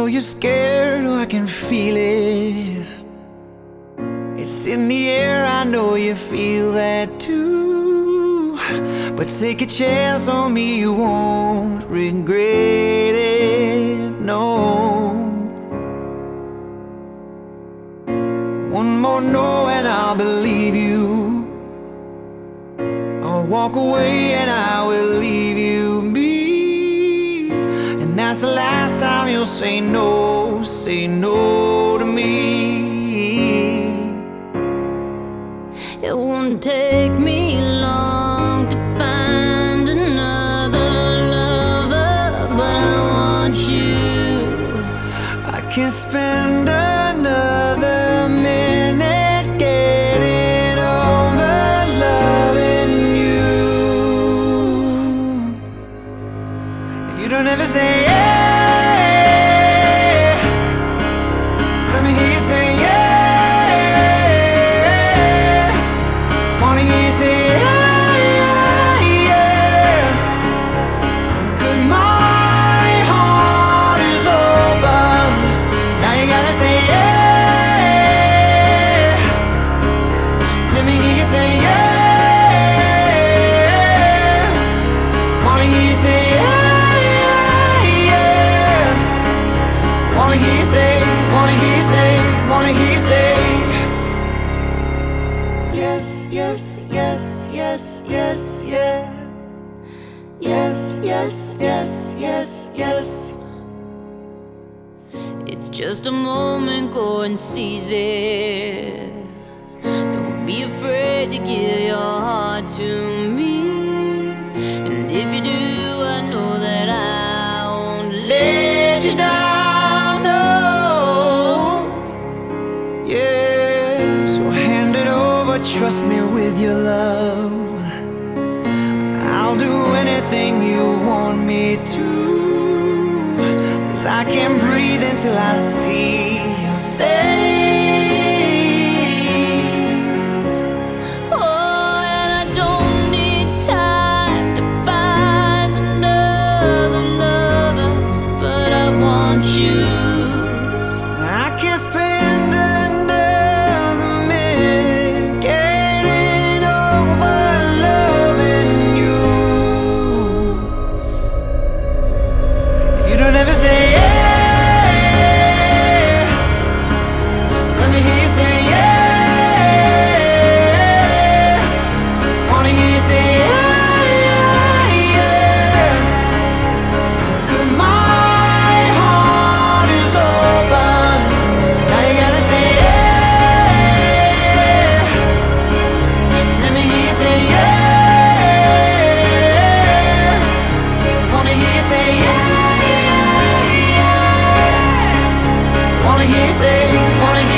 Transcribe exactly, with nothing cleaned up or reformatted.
you're scared, oh, I can feel it. It's in the air, I know you feel that too. But take a chance on me, you won't regret it, no. One more no and I'll believe you. I'll walk away and I will leave you be. And that's the last time you'll say no, say no to me. It won't take me long to find another lover, but I want you. I can't spend another minute getting over loving you. If you don't ever say yeah, let me hear you say yeah. Wanna hear you say yeah, yeah. 'Cause my heart is open. Now you gotta say yeah. Let me hear you say yeah. Wanna hear you say yeah, yeah. Wanna hear you say, wanna hear you say, wanna hear you say yes, yes, yes, yes, yes, yeah. Yes, yes, yes, yes, yes. It's just a moment, go and seize it. Don't be afraid to give your heart to me. And if you do, I know that I won't let you down, no. Yeah, so hand it over, trust me with your love. I'll do anything you want me to. 'Cause I can't breathe until I see your face. Oh, and I don't need time to find another lover, but I want you. I can't spend another minute getting over loving you. If you don't ever say yeah, let me hear you say yeah. Wanna hear you say yeah, yeah. 'Cause my heart is open. Now you gotta say yeah. Let me hear you say yeah. Wanna hear you say yeah, yeah. Wanna hear you say, wanna hear